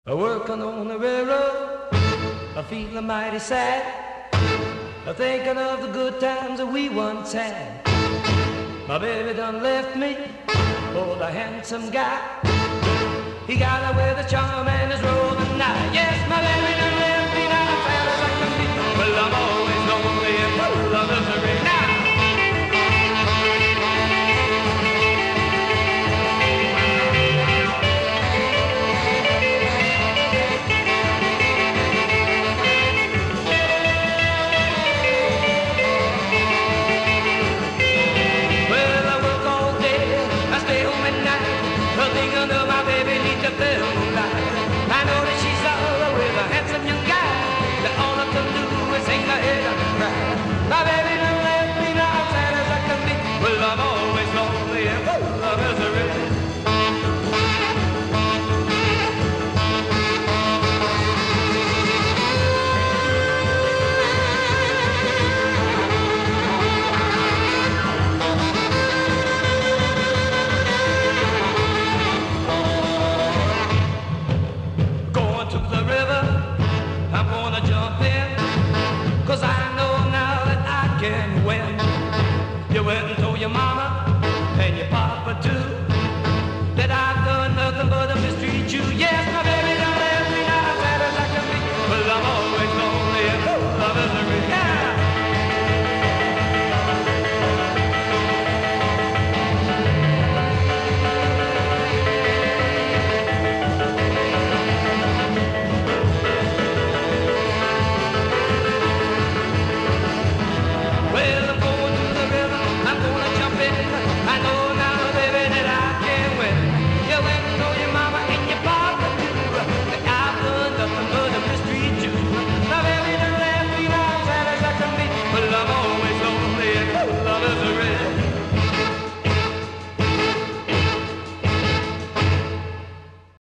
Working on the railroad, I'm feeling mighty sad. Thinking of the good times that we once had. My baby done left me for the handsome guy. He got away with a charm and his